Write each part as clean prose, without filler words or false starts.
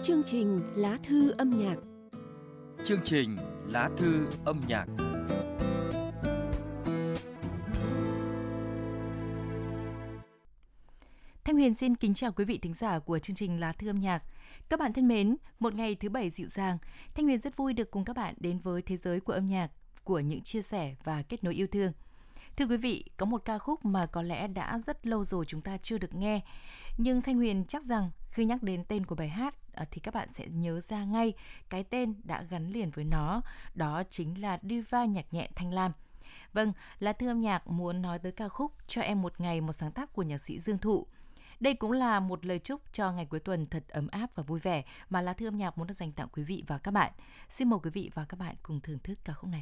Chương trình Lá thư âm nhạc. Chương trình Lá thư âm nhạc. Thanh Huyền xin kính chào quý vị thính giả của chương trình Lá thư âm nhạc. Các bạn thân mến, một ngày thứ Bảy dịu dàng, Thanh Huyền rất vui được cùng các bạn đến với thế giới của âm nhạc, của những chia sẻ và kết nối yêu thương. Thưa quý vị, có một ca khúc mà có lẽ đã rất lâu rồi chúng ta chưa được nghe, nhưng Thanh Huyền chắc rằng khi nhắc đến tên của bài hát thì các bạn sẽ nhớ ra ngay cái tên đã gắn liền với nó, đó chính là diva nhạc nhẹ Thanh Lam. Vâng, Lá thư âm nhạc muốn nói tới ca khúc Cho em một ngày, một sáng tác của nhạc sĩ Dương Thụ. Đây cũng là một lời chúc cho ngày cuối tuần thật ấm áp và vui vẻ mà Lá thư âm nhạc muốn được dành tặng quý vị và các bạn. Xin mời quý vị và các bạn cùng thưởng thức ca khúc này.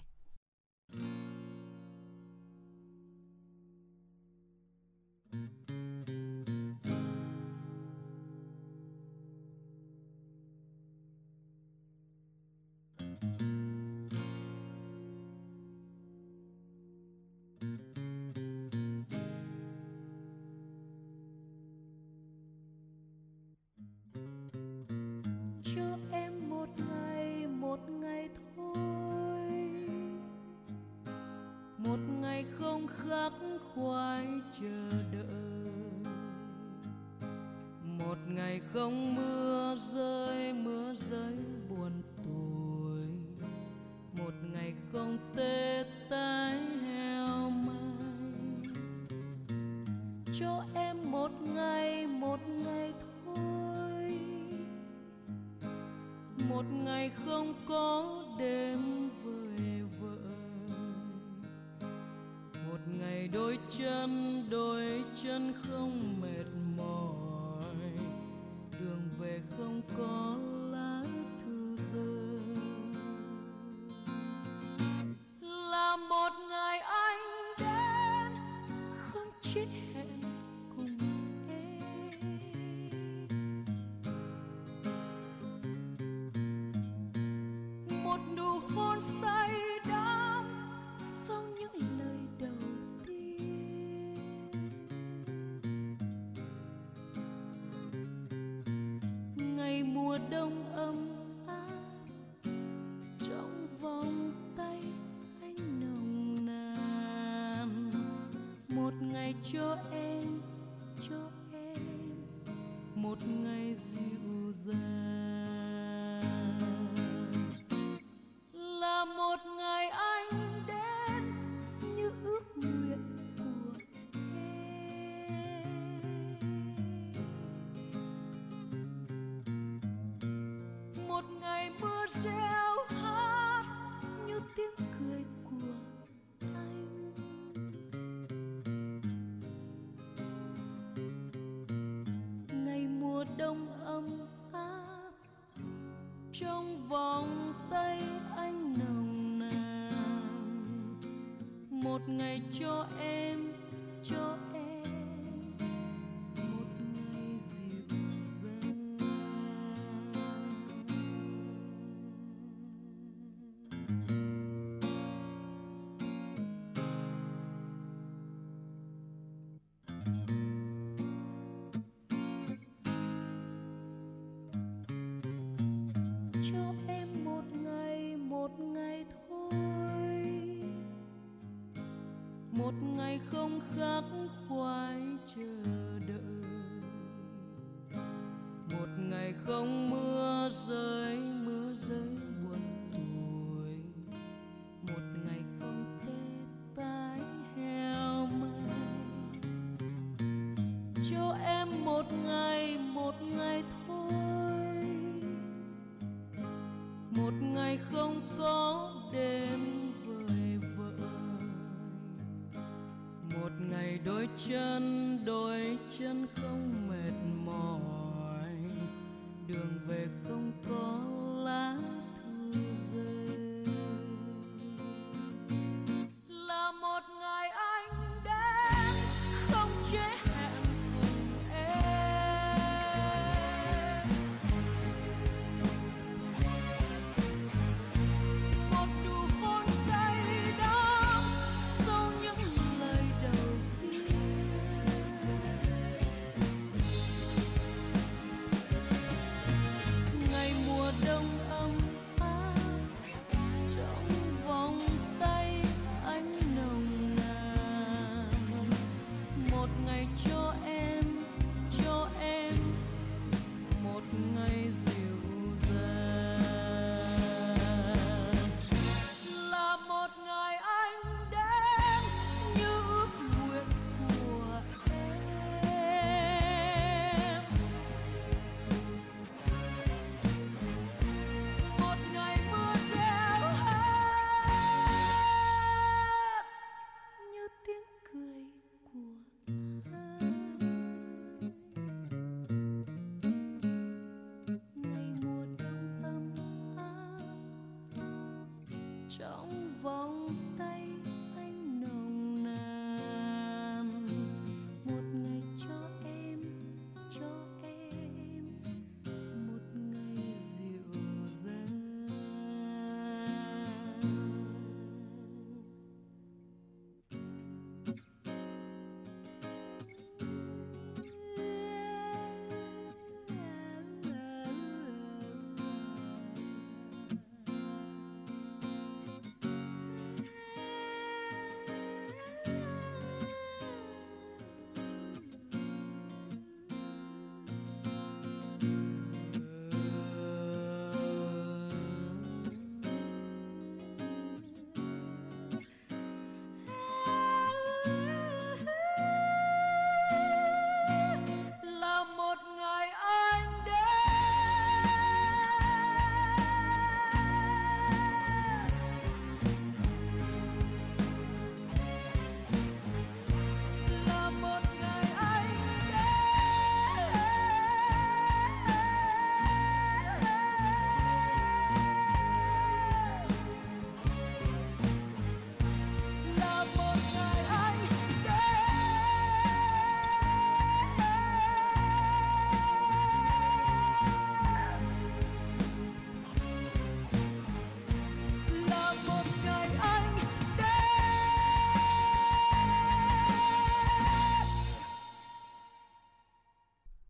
Cho em một ngày thôi, một ngày không khắc khoải chờ đợi, một ngày không mưa rơi buồn tủi, một ngày không tê tái heo may. Cho em một ngày thôi, một ngày không có đêm vời vợi, một ngày đôi chân không mệt mỏi, đường về không có lá thư rơi. Là một ngày anh đến không chỉ hẹn cùng em, một nụ hôn say đắm sau những lời đầu tiên. Ngày mùa đông ấm áp trong vòng tay anh nồng nàn, một ngày cho em một ngày dịu dàng. Là một ngày anh đến như ước nguyện của em, một ngày mưa reo hát như tiếng cười của anh. Ngày mùa đông ấm áp trong vòng tay anh nồng nàn, một ngày cho em một ngày dịu dàng. Cho em một ngày thôi, một ngày không khắc khoải chờ đợi, một ngày không mưa rơi buồn tủi, một ngày không tê tái heo may. Cho em một ngày thôi, một ngày không có đêm vời vợi, một ngày đôi chân không mệt mỏi, đường về không có lá thư rơi. Là một ngày anh đến không chế hẹn cùng em, một nụ hôn say đắm sau những lời đầu tiên.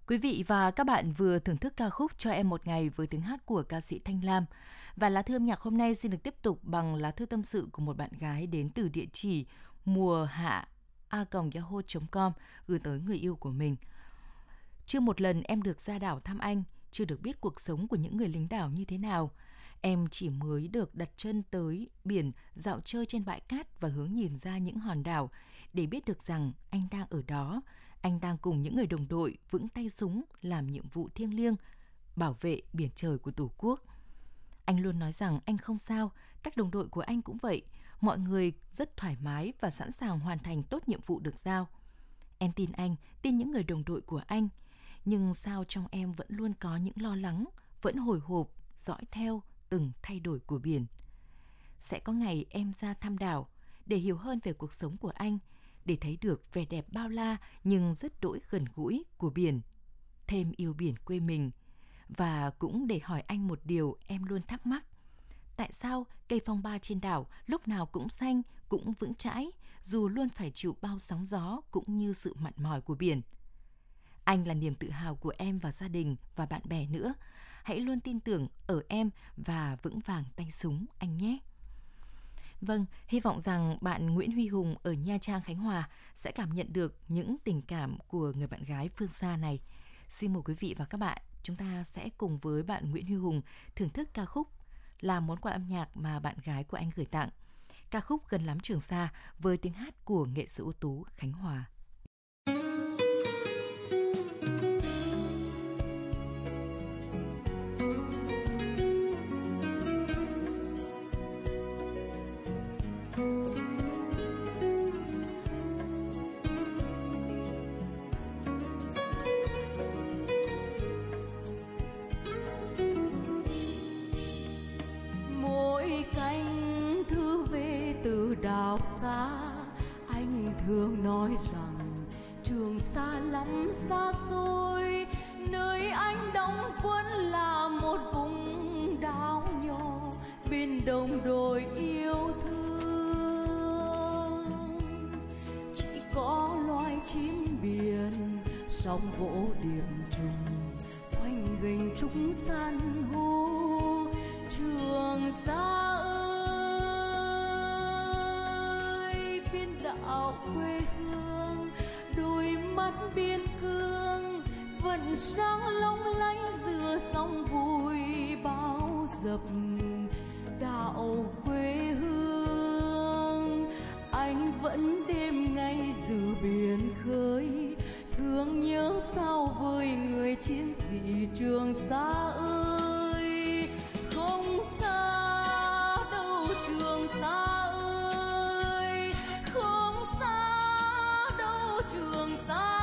Quý vị và các bạn vừa thưởng thức ca khúc Cho em một ngày với tiếng hát của ca sĩ Thanh Lam. Và lá thư âm nhạc hôm nay xin được tiếp tục bằng lá thư tâm sự của một bạn gái đến từ địa chỉ mùa hạ @yahoo.com gửi tới người yêu của mình. Chưa một lần em được ra đảo thăm anh, chưa được biết cuộc sống của những người lính đảo như thế nào. Em chỉ mới được đặt chân tới biển, dạo chơi trên bãi cát và hướng nhìn ra những hòn đảo để biết được rằng anh đang ở đó. Anh đang cùng những người đồng đội vững tay súng làm nhiệm vụ thiêng liêng, bảo vệ biển trời của Tổ quốc. Anh luôn nói rằng anh không sao, các đồng đội của anh cũng vậy. Mọi người rất thoải mái và sẵn sàng hoàn thành tốt nhiệm vụ được giao. Em tin anh, tin những người đồng đội của anh. Nhưng sao trong em vẫn luôn có những lo lắng, vẫn hồi hộp, dõi theo từng thay đổi của biển. Sẽ có ngày em ra thăm đảo để hiểu hơn về cuộc sống của anh, để thấy được vẻ đẹp bao la nhưng rất đỗi gần gũi của biển, thêm yêu biển quê mình. Và cũng để hỏi anh một điều em luôn thắc mắc. Tại sao cây phong ba trên đảo lúc nào cũng xanh, cũng vững chãi, dù luôn phải chịu bao sóng gió cũng như sự mặn mòi của biển? Anh là niềm tự hào của em và gia đình và bạn bè nữa. Hãy luôn tin tưởng ở em và vững vàng tay súng anh nhé. Vâng, hy vọng rằng bạn Nguyễn Huy Hùng ở Nha Trang, Khánh Hòa sẽ cảm nhận được những tình cảm của người bạn gái phương xa này. Xin mời quý vị và các bạn, chúng ta sẽ cùng với bạn Nguyễn Huy Hùng thưởng thức ca khúc là món quà âm nhạc mà bạn gái của anh gửi tặng. Ca khúc Gần lắm Trường Sa với tiếng hát của nghệ sĩ ưu tú Khánh Hòa. Đảo xa anh thường nói rằng Trường Sa lắm xa xôi, nơi anh đóng quân là một vùng đảo nhỏ bên đồng đồi yêu thương. Chỉ có loài chim biển sóng vỗ điệp trùng quanh gành trúc san hô. Trường Sa đảo quê hương, đôi mắt biên cương vẫn sáng long lanh giữa sóng vui bao dập. Đảo quê hương anh vẫn đêm ngày giữ biển khơi, thương nhớ sao vơi người chiến sĩ Trường Sa ơi. Không xa đâu Trường Sa, Trường Sa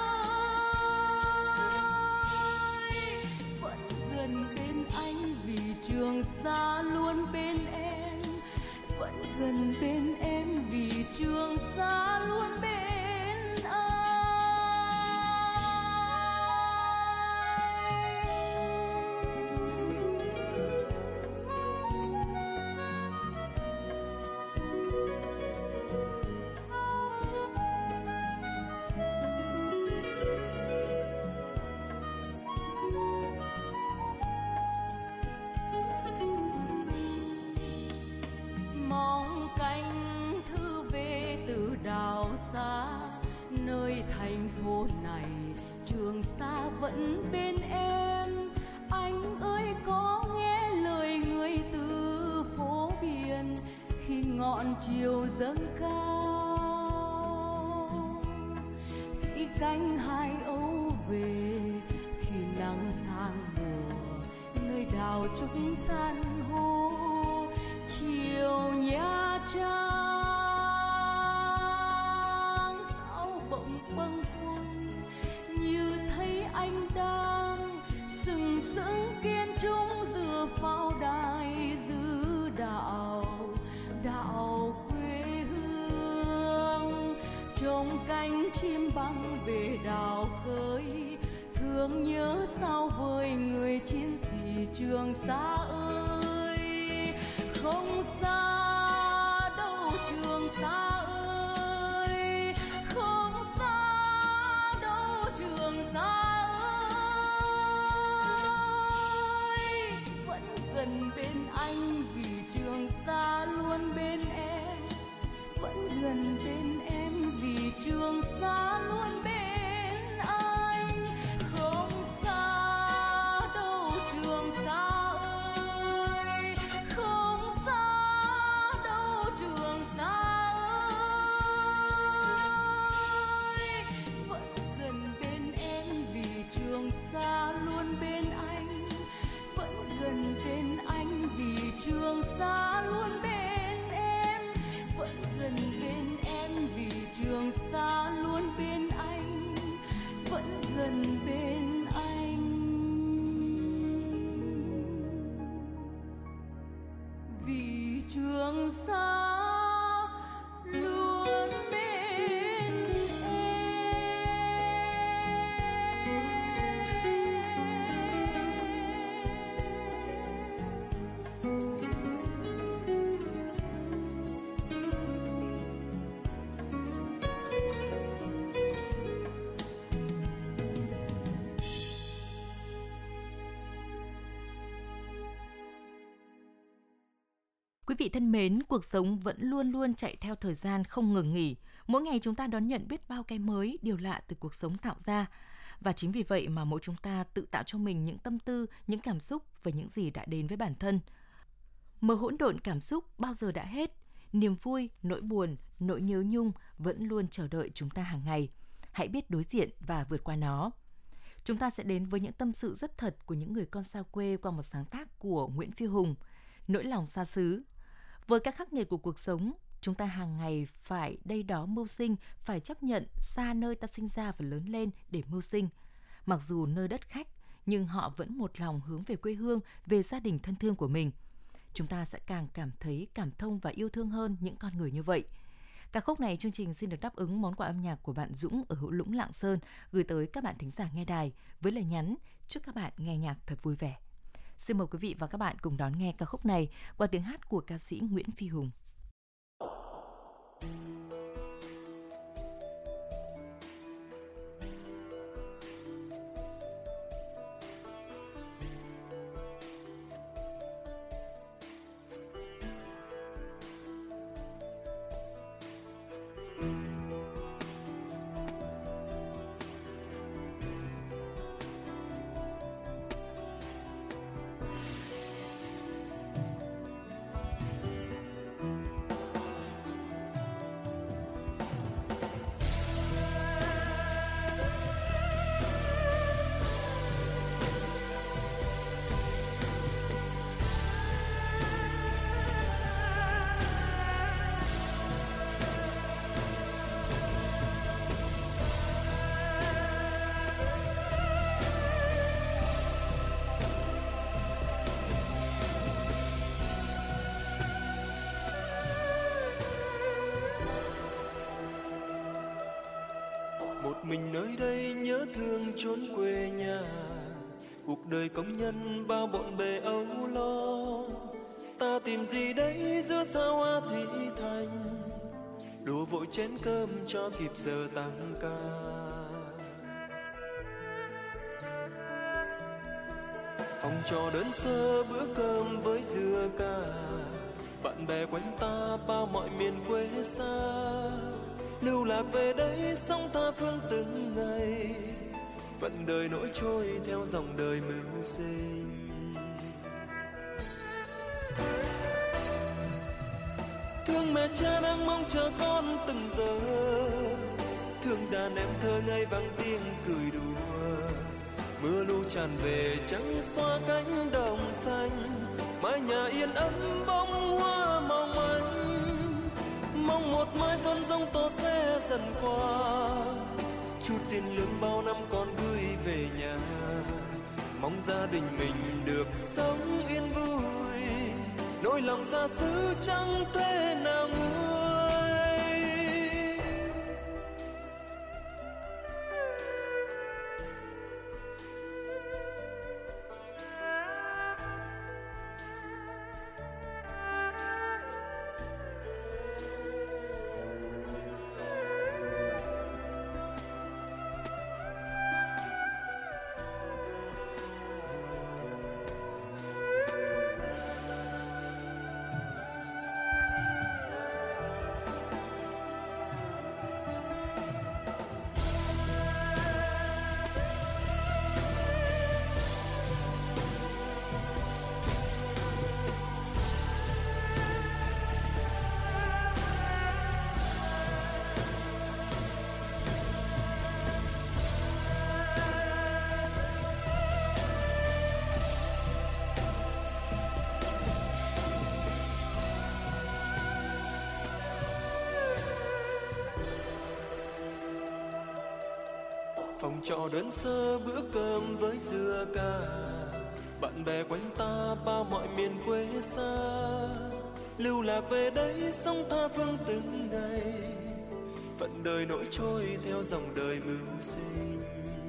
ơi, vẫn gần bên anh vì Trường Sa luôn bên em, vẫn gần bên em vì Trường Sa luôn bên nơi thành phố này. Trường Sa vẫn bên em, anh ơi có nghe lời người từ phố biển khi ngọn chiều dâng cao, khi cánh hai âu về, khi nắng sang mùa nơi đảo trúc san hô. Chiều Nha Trang sao bỗng bâng khuâng, như thấy anh đang sừng sững kiên trung giữa pháo đài giữ đảo, đảo quê hương. Trông cánh chim băng về đảo khơi, thương nhớ sao vơi người chiến sĩ Trường Sa ơi. Không xa đâu Trường Sa ơi, không xa đâu Trường Sa ơi. gần bên em vì trường xa luôn bên anh. Không xa đâu trường xa ơi, không xa đâu trường xa ơi. Vẫn gần bên em vì trường xa luôn bên anh. Vẫn gần bên anh vì trường xa luôn bên em. Vẫn gần bên em vì trường xa luôn bên anh. Vẫn gần bên anh vì trường xa luôn bên Quý vị thân mến, cuộc sống vẫn luôn luôn chạy theo thời gian không ngừng nghỉ. Mỗi ngày chúng ta đón nhận biết bao cái mới, điều lạ từ cuộc sống tạo ra. Và chính vì vậy mà mỗi chúng ta tự tạo cho mình những tâm tư, những cảm xúc về những gì đã đến với bản thân. Mờ hỗn độn cảm xúc bao giờ đã hết. Niềm vui, nỗi buồn, nỗi nhớ nhung vẫn luôn chờ đợi chúng ta hàng ngày. Hãy biết đối diện và vượt qua nó. Chúng ta sẽ đến với những tâm sự rất thật của những người con xa quê qua một sáng tác của Nguyễn Phi Hùng, Nỗi lòng xa xứ. Với các khắc nghiệt của cuộc sống, chúng ta hàng ngày phải đây đó mưu sinh, phải chấp nhận xa nơi ta sinh ra và lớn lên để mưu sinh. Mặc dù nơi đất khách, nhưng họ vẫn một lòng hướng về quê hương, về gia đình thân thương của mình. Chúng ta sẽ càng cảm thấy cảm thông và yêu thương hơn những con người như vậy. Ca khúc này chương trình xin được đáp ứng món quà âm nhạc của bạn Dũng ở Hữu Lũng, Lạng Sơn gửi tới các bạn thính giả nghe đài với lời nhắn chúc các bạn nghe nhạc thật vui vẻ. Xin mời quý vị và các bạn cùng đón nghe ca khúc này qua tiếng hát của ca sĩ Nguyễn Phi Hùng. Mình nơi đây nhớ thương chốn quê nhà, cuộc đời công nhân bao bộn bề âu lo. Ta tìm gì đấy giữa xa hoa thị thành, đổ vội chén cơm cho kịp giờ tăng ca. Phòng trọ đơn sơ bữa cơm với dưa cà, bạn bè quanh ta bao mọi miền quê xa. Lưu lạc về đây sống tha phương từng ngày, vận đời nỗi trôi theo dòng đời mưu sinh. Thương mẹ cha đang mong chờ con từng giờ, thương đàn em thơ ngây vang tiếng cười đùa. Mưa lu tràn về trắng xóa cánh đồng xanh, mái nhà yên ấm bông hoa mong manh. Mong một mai cơn giông tố sẽ dần qua, chút tiền lương bao năm con gửi về nhà. Mong gia đình mình được sống yên vui, nỗi lòng xa xứ chẳng thể nào nguôi. phòng trọ đơn sơ bữa cơm với dưa cà, bạn bè quanh ta bao mọi miền quê xa, lưu lạc về đây sống tha phương từng ngày, phận đời nổi trôi theo dòng đời mưu sinh.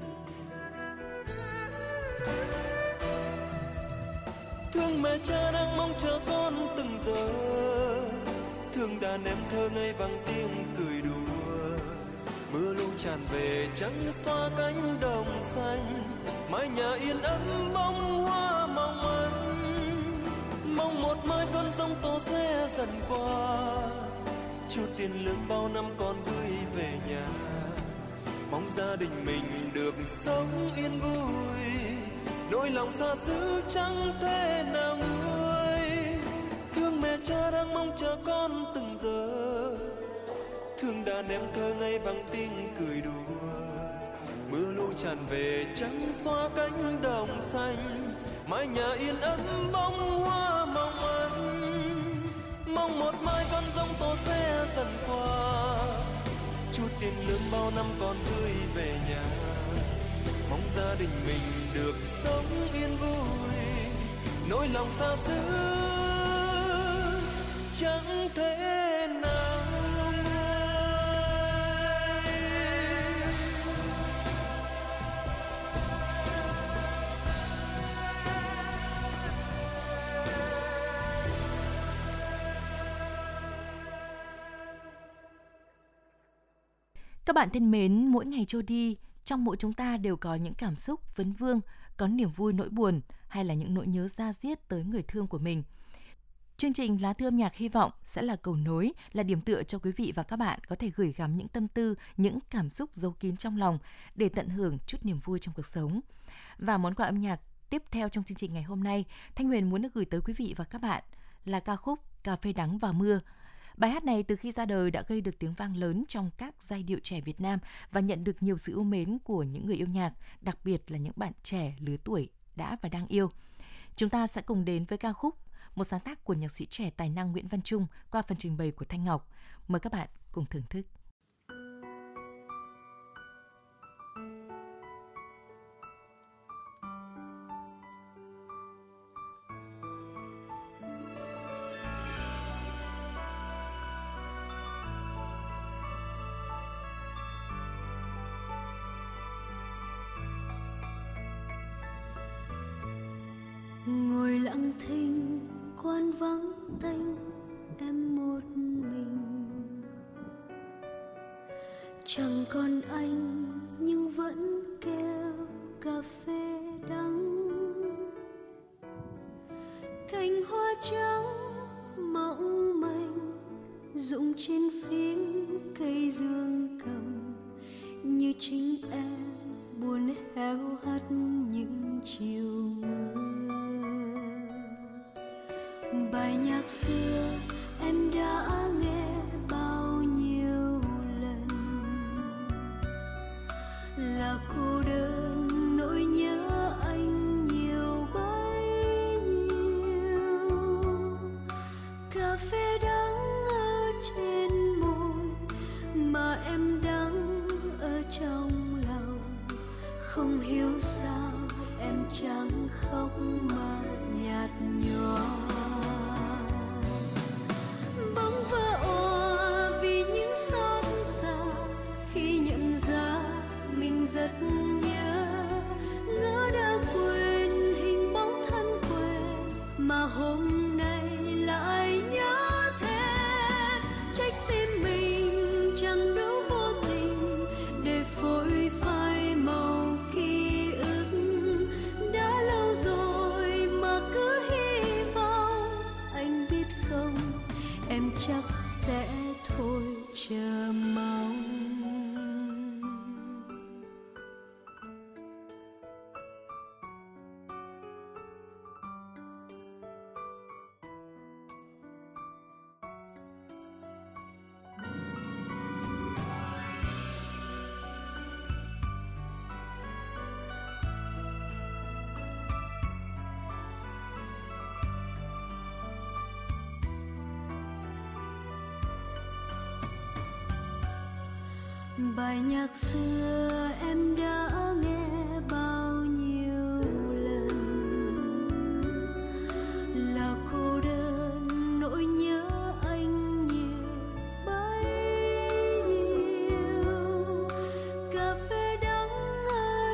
Thương mẹ cha đang mong chờ con từng giờ, thương đàn em thơ ngây vang tiếng cười đùa, mưa lũ tràn về trắng xóa cánh đồng xanh, mái nhà yên ấm bông hoa mong manh, mong một mai cơn giông tố sẽ dần qua, chút tiền lương bao năm con gửi về nhà, mong gia đình mình được sống yên vui, nỗi lòng xa xứ chẳng thể nào nguôi. Thương mẹ cha đang mong chờ con từng giờ, thương đàn em thơ ngây vang tiếng cười đùa, mưa lũ tràn về trắng xóa cánh đồng xanh, mái nhà yên ấm bông hoa mong manh, mong một mai con giông tố sẽ dần qua, chút tiền lương bao năm con gửi về nhà, mong gia đình mình được sống yên vui, nỗi lòng xa xứ chẳng thể nào nguôi. Các bạn thân mến, mỗi ngày trôi đi, trong mỗi chúng ta đều có những cảm xúc vấn vương, có niềm vui nỗi buồn hay là những nỗi nhớ da diết tới người thương của mình. Chương trình Lá Thư Âm Nhạc hy vọng sẽ là cầu nối, là điểm tựa cho quý vị và các bạn có thể gửi gắm những tâm tư, những cảm xúc giấu kín trong lòng để tận hưởng chút niềm vui trong cuộc sống. Và món quà âm nhạc tiếp theo trong chương trình ngày hôm nay, Thanh Huyền muốn được gửi tới quý vị và các bạn là ca khúc Cà phê đắng và mưa. Bài hát này từ khi ra đời đã gây được tiếng vang lớn trong các giai điệu trẻ Việt Nam và nhận được nhiều sự yêu mến của những người yêu nhạc, đặc biệt là những bạn trẻ lứa tuổi đã và đang yêu. Chúng ta sẽ cùng đến với ca khúc, một sáng tác của nhạc sĩ trẻ tài năng Nguyễn Văn Trung qua phần trình bày của Thanh Ngọc. Mời các bạn cùng thưởng thức. Ngồi lặng thinh quán vắng tênh em một mình, chẳng còn anh nhưng vẫn kêu cà phê đắng. Cành hoa trắng mỏng manh rụng trên phím cây dương cầm, như chính em buồn héo hắt những chiều mưa. Bài nhạc xưa em đã nghe bao nhiêu lần, là cô đơn nỗi nhớ anh nhiều bấy nhiêu. Cà phê đắng ở trên môi mà em đắng ở trong lòng, không hiểu sao em chẳng khóc mà nhạt nhòa. Bóng vỡ òa vì những xót xa khi nhận ra mình rất nhớ, ngỡ đã quên hình bóng thân quen mà hôm nay lại nhớ thêm. Trách tim mình chẳng đủ vô tình để phôi phai màu ký ức, đã lâu rồi mà cứ hy vọng. Anh biết không, em chắc sẽ thôi chờ mong. Bài nhạc xưa em đã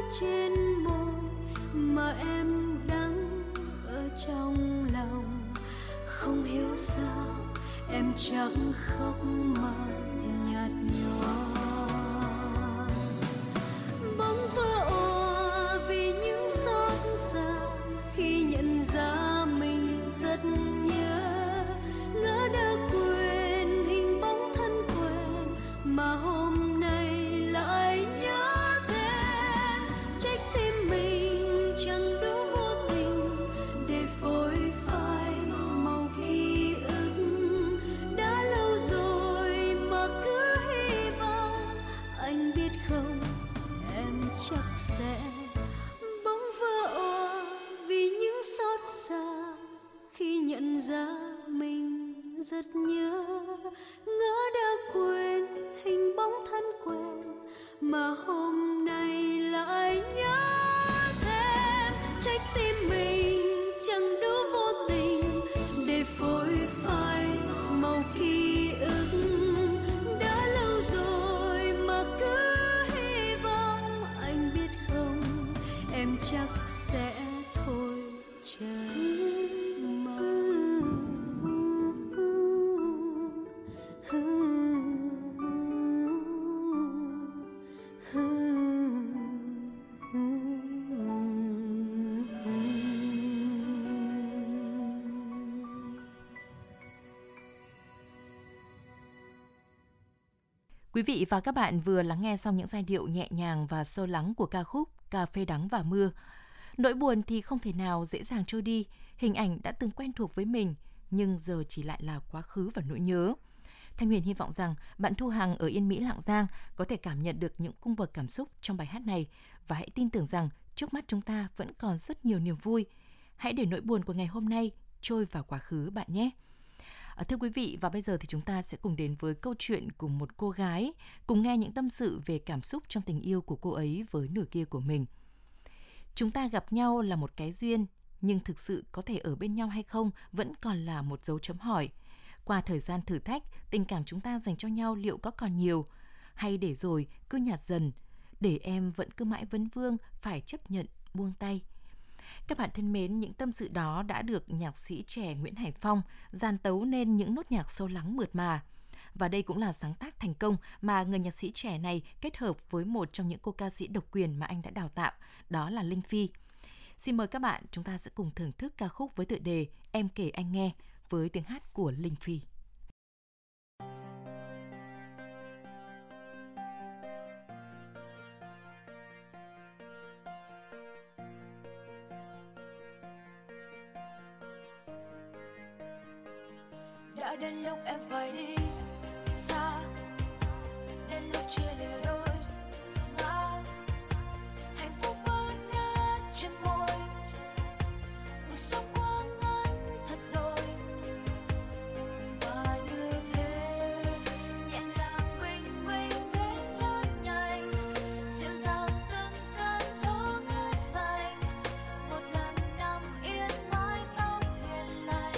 trên môi mà em đắng ở trong lòng. Không hiểu sao em chẳng khóc mà nhạt nhòa. Bóng vỡ òa vì những xót xa khi nhận ra mình rất nhớ. Ngỡ đã quên hình bóng thân quen mà hôm nay lại nhớ thêm. Trách tim mình chẳng đủ vô tình để phôi phai màu ký ức. Đã lâu rồi mà cứ hy vọng anh biết không, em chắc sẽ bóng vỡ òa vì những xót xa khi nhận ra mình rất nhớ. Ngỡ đã quên hình bóng thân quen mà hôm nay lại nhớ thêm. Trách tim mình chẳng đủ vô tình để phôi phai màu ký ức. Đã lâu rồi mà cứ hy vọng anh biết không, em chắc sẽ thôi chờ mong. Quý vị và các bạn vừa lắng nghe xong những giai điệu nhẹ nhàng và sâu lắng của ca khúc Cà phê đắng và mưa. Nỗi buồn thì không thể nào dễ dàng trôi đi, hình ảnh đã từng quen thuộc với mình, nhưng giờ chỉ lại là quá khứ và nỗi nhớ. Thanh Huyền hy vọng rằng bạn Thu Hằng ở Yên Mỹ, Lạng Giang có thể cảm nhận được những cung bậc cảm xúc trong bài hát này và hãy tin tưởng rằng trước mắt chúng ta vẫn còn rất nhiều niềm vui. Hãy để nỗi buồn của ngày hôm nay trôi vào quá khứ bạn nhé. Thưa quý vị, và bây giờ thì chúng ta sẽ cùng đến với câu chuyện của một cô gái, cùng nghe những tâm sự về cảm xúc trong tình yêu của cô ấy với nửa kia của mình. Chúng ta gặp nhau là một cái duyên, nhưng thực sự có thể ở bên nhau hay không vẫn còn là một dấu chấm hỏi. Qua thời gian thử thách, tình cảm chúng ta dành cho nhau liệu có còn nhiều? Hay để rồi cứ nhạt dần, để em vẫn cứ mãi vấn vương phải chấp nhận buông tay? Các bạn thân mến, những tâm sự đó đã được nhạc sĩ trẻ Nguyễn Hải Phong dàn tấu nên những nốt nhạc sâu lắng mượt mà. Và đây cũng là sáng tác thành công mà người nhạc sĩ trẻ này kết hợp với một trong những cô ca sĩ độc quyền mà anh đã đào tạo, đó là Linh Phi. Xin mời các bạn, chúng ta sẽ cùng thưởng thức ca khúc với tựa đề Em kể anh nghe với tiếng hát của Linh Phi. Đã đến lúc em phải đi xa, đến lúc chia lìa đôi ngã. Hạnh phúc vẫn ngát trên môi, cuộc sống quá ngắn thật rồi. Và như thế nhẹ nhàng bình bình đến rất nhanh, dịu dàng từng cơn gió ngát xanh. Một lần nằm yên mái tóc hiền lành.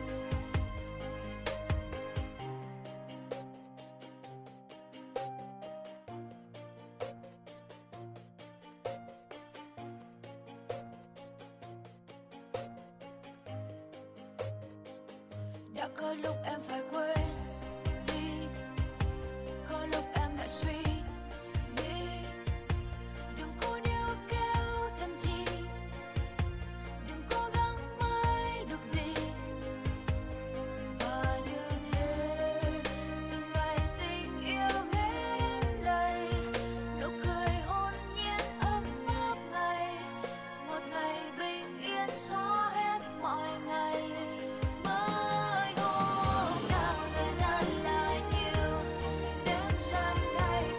Đã có lúc em phải quên đi, có lúc em lại suy nghĩ. Đừng cố níu kéo thêm chi, đừng cố gắng mãi được gì. Và như thế từng ngày tình yêu ghé đến đây, nụ cười hồn nhiên ấm áp ngày. Một ngày bình yên xóa hết mọi ngày. Mới hôm nào thời gian là nhiều, đêm sang ngày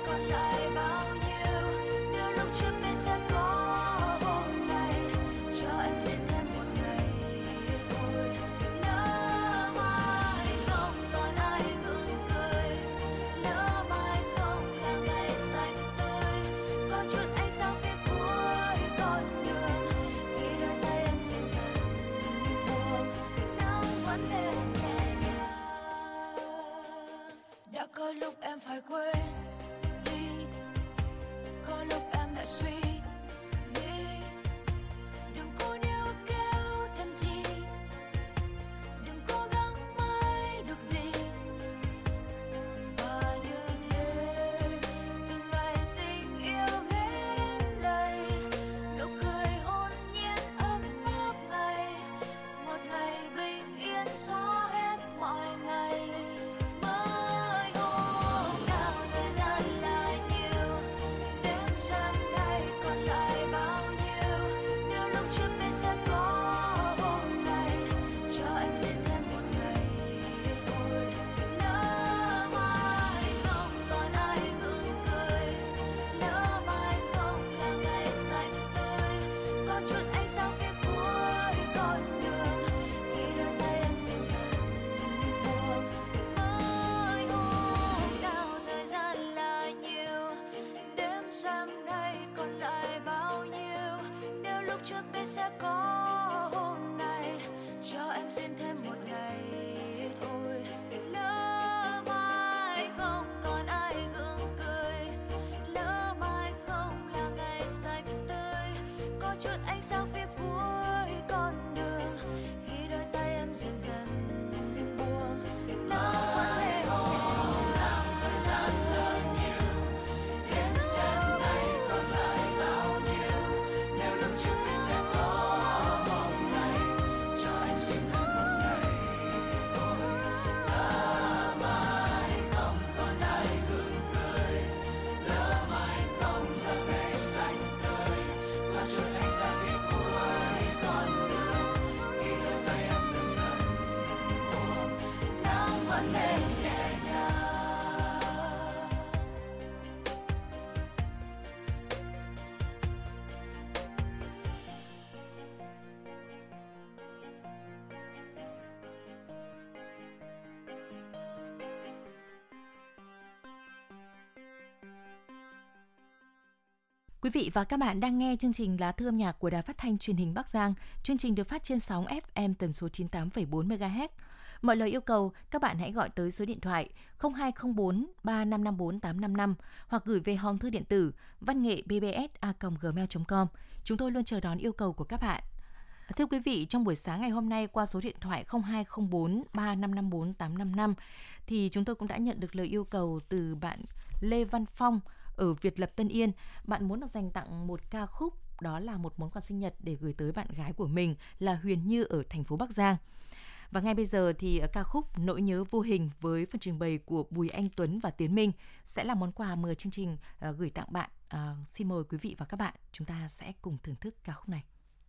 Quý vị và các bạn đang nghe chương trình Lá thư âm nhạc của Đài Phát thanh Truyền hình Bắc Giang. Chương trình được phát trên sóng FM tần số 98,4 MHz. Mọi lời yêu cầu, các bạn hãy gọi tới số điện thoại 0204 3554 855 hoặc gửi về hòm thư điện tử vanngệ@bbs@gmail.com. Chúng tôi luôn chờ đón yêu cầu của các bạn. Thưa quý vị, trong buổi sáng ngày hôm nay qua số điện thoại 0204 3554 855 thì chúng tôi cũng đã nhận được lời yêu cầu từ bạn Lê Văn Phong ở Việt Lập Tân Yên. Bạn muốn được dành tặng một ca khúc, đó là một món quà sinh nhật để gửi tới bạn gái của mình là Huyền Như ở thành phố Bắc Giang. Và ngay bây giờ thì ca khúc Nỗi nhớ vô hình với phần trình bày của Bùi Anh Tuấn và Tiến Minh sẽ là món quà mời chương trình gửi tặng bạn. Xin mời quý vị và các bạn, chúng ta sẽ cùng thưởng thức ca khúc này.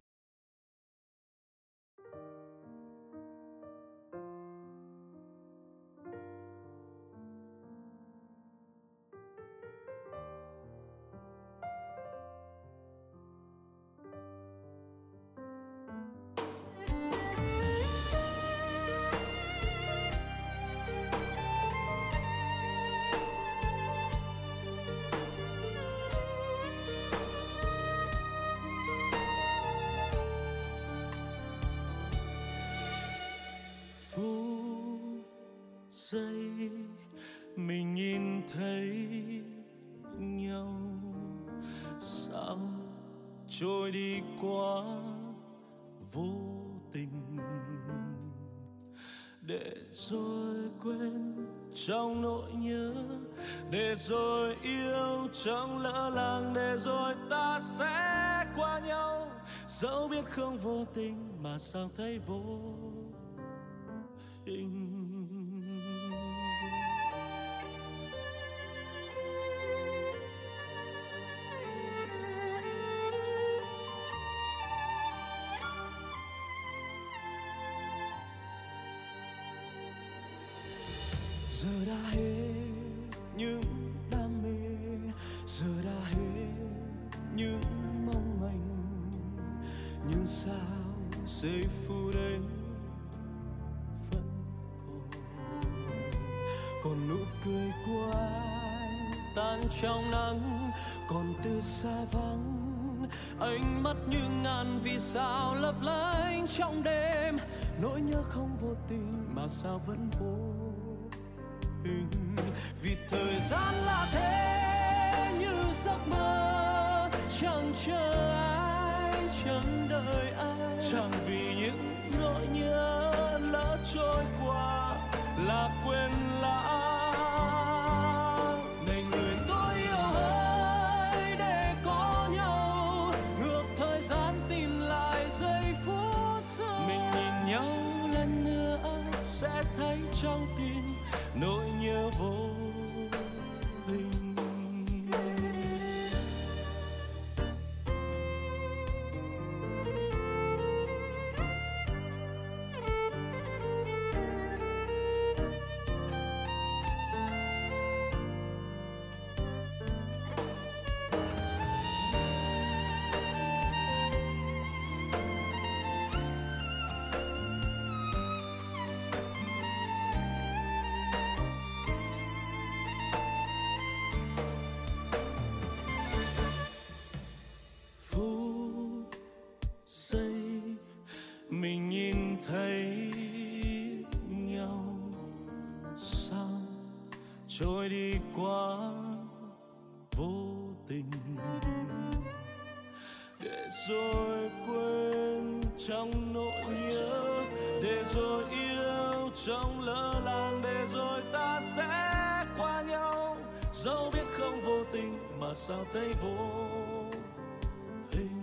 Giây mình nhìn thấy nhau, sao trôi đi quá vô tình, để rồi quên trong nỗi nhớ, để rồi yêu trong lỡ làng, để rồi ta sẽ qua nhau. Dẫu biết không vô tình mà sao thấy vô hình. Giờ đã hết những đam mê, giờ đã hết những mong manh, nhưng sao giây phút ấy vẫn còn nụ cười của anh tan trong nắng, còn từ xa vắng ánh mắt như ngàn vì sao lấp lánh trong đêm. Nỗi nhớ không vô tình mà sao vẫn vô hình, vì thời gian là thế như giấc mơ, chẳng chờ ai, chẳng đợi ai, chẳng vì những nỗi nhớ lỡ trôi qua là quên lãng. Này người tôi yêu hỡi, để có nhau ngược thời gian tìm lại giây phút xưa. Mình nhìn nhau lần nữa sẽ thấy trong tim nỗi nhớ vô hình. Mình nhìn thấy nhau, sao trôi đi quá vô tình, để rồi quên trong nỗi nhớ, để rồi yêu trong lỡ làng, để rồi ta sẽ qua nhau. Dẫu biết không vô tình mà sao thấy vô hình.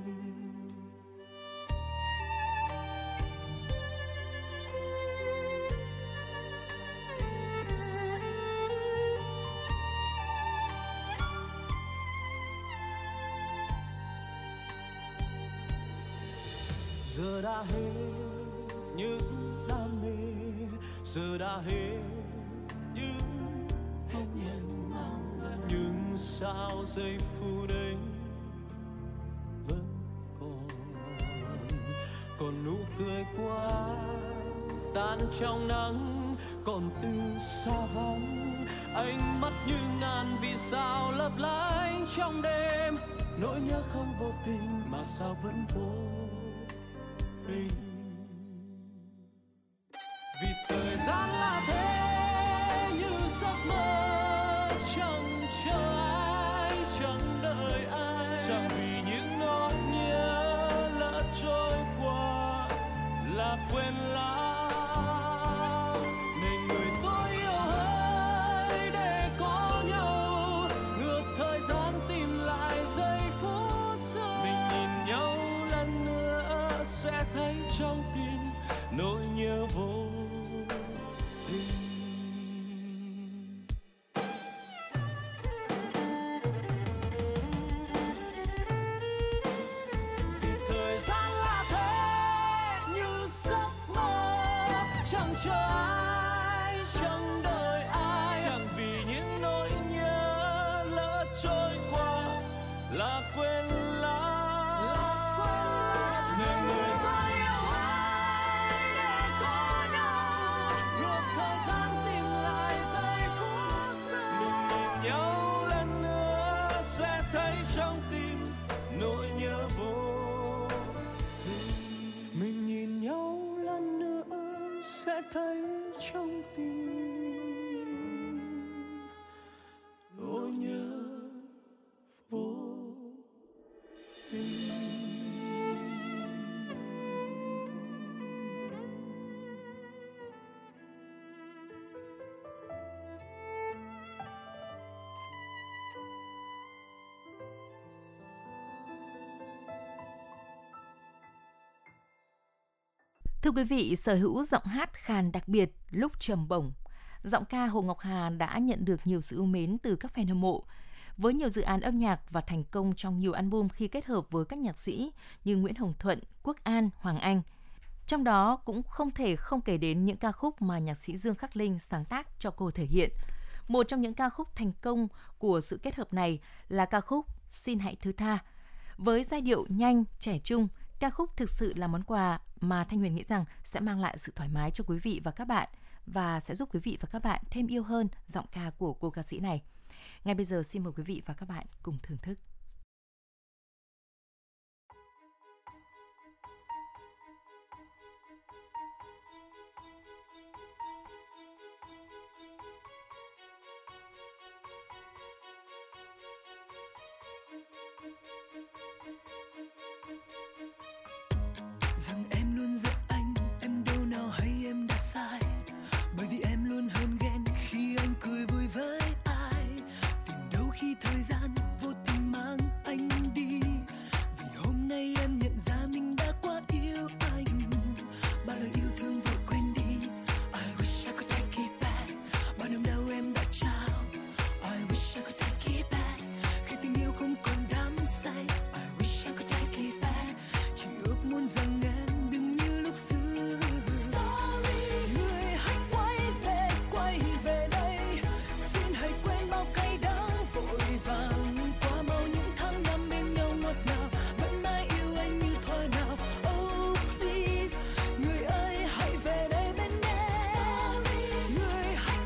Giờ đã hết những đam mê, giờ đã hết những mong manh, nhưng sao giây phút ấy vẫn còn nụ cười của anh tan trong nắng, còn từ xa vắng ánh mắt như ngàn vì sao lấp lánh trong đêm. nỗi nhớ không vô tình mà sao vẫn vô tình. Vì thời gian là thế như giấc mơ, chẳng chờ ai, chẳng đợi ai, chẳng vì những nỗi nhớ lỡ trôi qua là quên lãng. Này người tôi yêu hỡi, để có nhau ngược thời gian tìm lại giây phút xưa. Mình nhìn nhau lần nữa sẽ thấy trong tim nỗi nhớ vô. Thấy trong tim nỗi nhớ vô tình. Thưa quý vị, sở hữu giọng hát khàn đặc biệt lúc trầm bổng, giọng ca Hồ Ngọc Hà đã nhận được nhiều sự yêu mến từ các fan hâm mộ. Với nhiều dự án âm nhạc và thành công trong nhiều album khi kết hợp với các nhạc sĩ như Nguyễn Hồng Thuận, Quốc An, Hoàng Anh. Trong đó cũng không thể không kể đến những ca khúc mà nhạc sĩ Dương Khắc Linh sáng tác cho cô thể hiện. Một trong những ca khúc thành công của sự kết hợp này là ca khúc Xin Hãy Thứ Tha. Với giai điệu nhanh, trẻ trung, ca khúc thực sự là món quà mà Thanh Huyền nghĩ rằng sẽ mang lại sự thoải mái cho quý vị và các bạn và sẽ giúp quý vị và các bạn thêm yêu hơn giọng ca của cô ca sĩ này. Ngay bây giờ xin mời quý vị và các bạn cùng thưởng thức. Rằng em luôn giận anh, em đâu nào hay em đã sai. Bởi vì em luôn hờn ghen khi anh cười vui với ai. Tìm đâu khi thời gian vô tình mang anh đi. Vì hôm nay em nhận ra mình đã quá yêu anh. Bao lời yêu thương vội quên đi. I wish I could take it back. Bao niềm đau em đã trao. I wish I could take it back. Khi tình yêu không còn đắm say. I wish I could take it back. Chỉ ước muốn rằng em đừng như lúc xưa. Sorry, người hãy quay về đây. Xin hãy quên bao cay đắng vội vàng. Qua mau những tháng năm bên nhau ngọt ngào. Vẫn mãi yêu anh như thuở nào. Oh please, người ơi hãy về đây bên em. Người hãy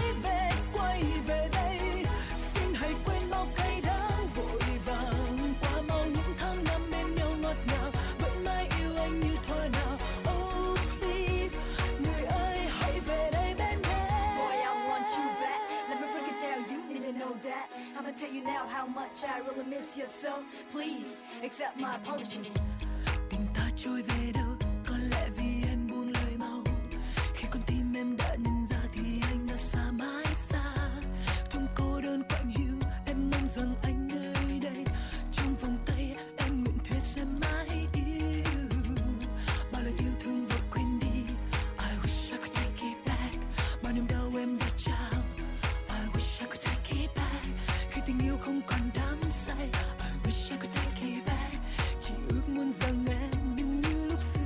quay về đây. Xin hãy quên bao cay đắng vội vàng. Qua mau những tháng năm bên nhau ngọt ngào. Vẫn mãi yêu anh như thuở nào. Oh please, người ơi hãy về đây bên em. Boy, I want you back. Let me break it down, you need to know that. I'ma tell you now how much I really miss you, so please accept my apologies. Tình ta trôi về đâu, có lẽ vì em buông lời mau. Khi con tim em đã nhận ra thì anh đã xa mãi xa. Trong cô đơn quạnh hiu, em mong rằng anh nơi đây. Trong vòng tay em nguyện thề sẽ mãi yêu. Bao lời yêu thương vội quên đi. I wish I could take it back. Bao niềm đau em đã trao. I wish I could take it back. Khi tình yêu không còn đắm say. I wish I could take it back. Chỉ ước muốn rằng em đừng như lúc xưa.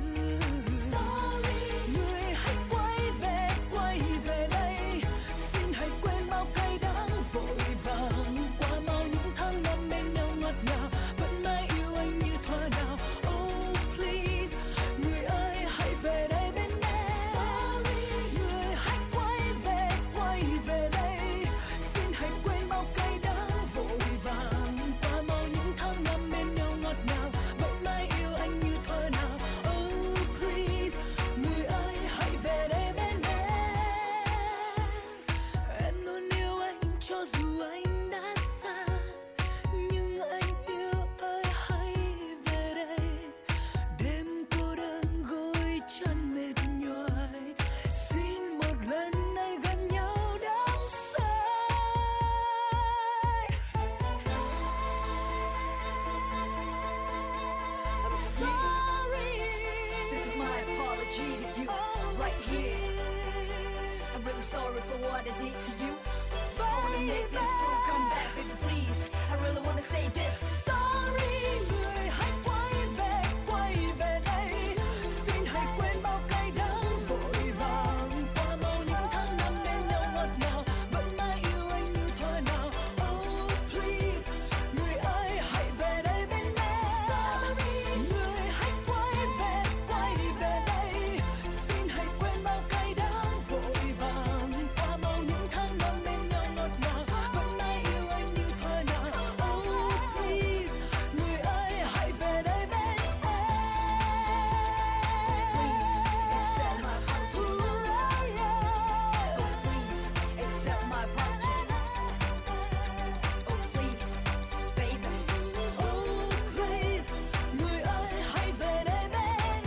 sorry. This is my apology to you, right here. I'm really sorry for what I did to you. I wanna make this true, come back, baby, please. I really wanna say this. Sorry, người hãy quay về đây. Xin hãy quên bao cay đắng vội vàng. Qua mau những tháng năm bên nhau ngọt ngào, vẫn mãi yêu anh như thuở nào. Oh please, người ơi hãy về đây bên em. Người hãy quay về đây. Xin hãy quên bao cay đắng vội vàng. Qua mau những tháng năm bên nhau ngọt ngào, vẫn mãi yêu anh như thuở nào. Oh please, người ơi hãy về đây bên em. Please accept my apology. Oh please accept my apology. Oh please, baby. Oh please, người ơi hãy về đây bên em.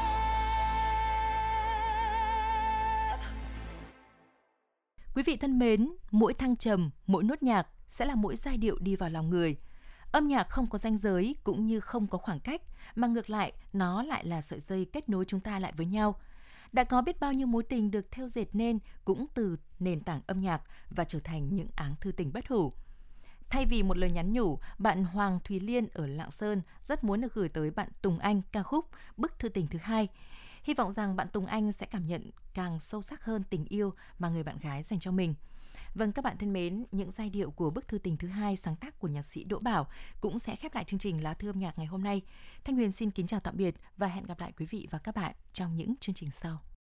Quý vị thân mến, mỗi thăng trầm, mỗi nốt nhạc sẽ là mỗi giai điệu đi vào lòng người. Âm nhạc không có ranh giới cũng như không có khoảng cách, mà ngược lại, nó lại là sợi dây kết nối chúng ta lại với nhau. Đã có biết bao nhiêu mối tình được thêu dệt nên cũng từ nền tảng âm nhạc và trở thành những áng thư tình bất hủ. Thay vì một lời nhắn nhủ, bạn Hoàng Thùy Liên ở Lạng Sơn rất muốn được gửi tới bạn Tùng Anh ca khúc Bức thư tình thứ hai. Hy vọng rằng bạn Tùng Anh sẽ cảm nhận càng sâu sắc hơn tình yêu mà người bạn gái dành cho mình. Vâng, các bạn thân mến, những giai điệu của Bức thư tình thứ hai sáng tác của nhạc sĩ Đỗ Bảo cũng sẽ khép lại chương trình Lá thư âm nhạc ngày hôm nay. Thanh Huyền xin kính chào tạm biệt và hẹn gặp lại quý vị và các bạn trong những chương trình sau.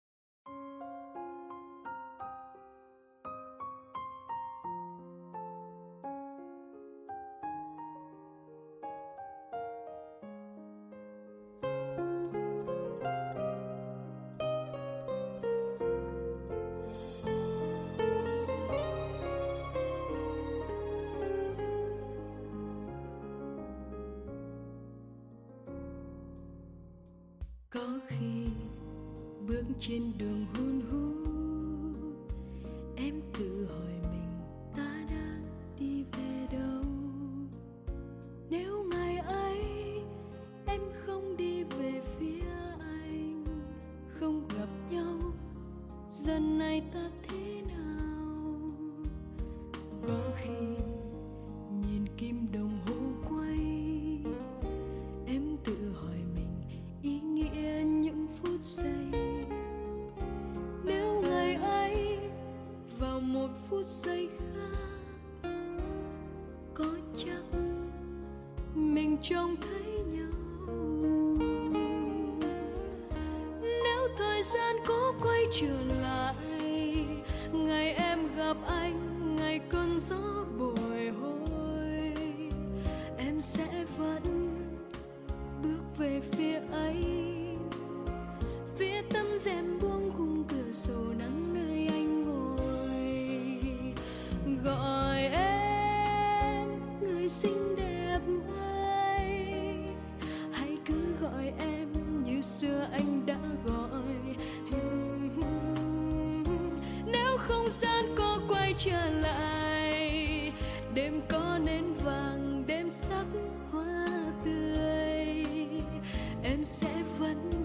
Có khi bước trên đường hun hút, em tự hỏi mình ta đang đi về đâu. Nếu ngày ấy em không đi về phía anh, không gặp nhau, giờ này ta thế nào? Có khi nhìn kim đồng hồ quay, em tự hỏi mình ý nghĩa những phút giây. Nếu ngày ấy vào một phút giây khác, có chắc mình trông thấy nhau? Nếu thời gian có quay trở lại, ngày em gặp anh, ngày cơn gió bồi hồi, em sẽ vẫn bước về phía ấy, phía tấm rèm buông khung cửa sổ nắng nơi anh ngồi. Gọi em người xinh đẹp ơi, hãy cứ gọi em như xưa anh đã gọi. Nếu không gian có quay trở lại, đêm có nến vàng, đêm sắc hoa tươi, em sẽ vẫn